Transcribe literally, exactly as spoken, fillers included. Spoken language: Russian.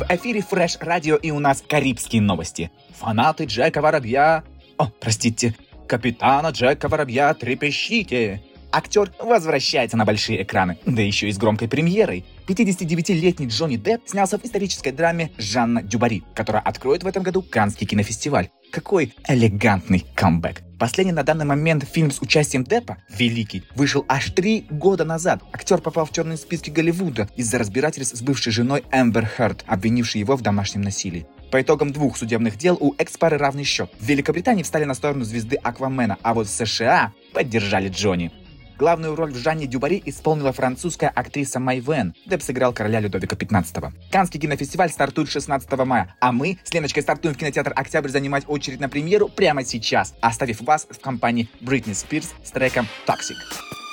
В эфире Фреш Радио, и у нас карибские новости. Фанаты Джека Воробья... О, простите, капитана Джека Воробья, трепещите! Актер возвращается на большие экраны, да еще и с громкой премьерой. пятидесятидевятилетний Джонни Депп снялся в исторической драме «Жанна Дюбари», которая откроет в этом году Каннский кинофестиваль. Какой элегантный камбэк. Последний на данный момент фильм с участием Деппа, «Великий», вышел аж три года назад. Актер попал в черные списки Голливуда из-за разбирательств с бывшей женой Эмбер Хёрд, обвинившей его в домашнем насилии. По итогам двух судебных дел у экс-пары равный счет. В Великобритании встали на сторону звезды Аквамена, а вот в США поддержали Джонни. Главную роль в «Жанне Дюбари» исполнила французская актриса Май Вен. Депп сыграл короля Людовика пятнадцатого. Каннский кинофестиваль стартует шестнадцатого мая, а мы с Леночкой стартуем в кинотеатр «Октябрь» занимать очередь на премьеру прямо сейчас, оставив вас в компании Бритни Спирс с треком «Toxic».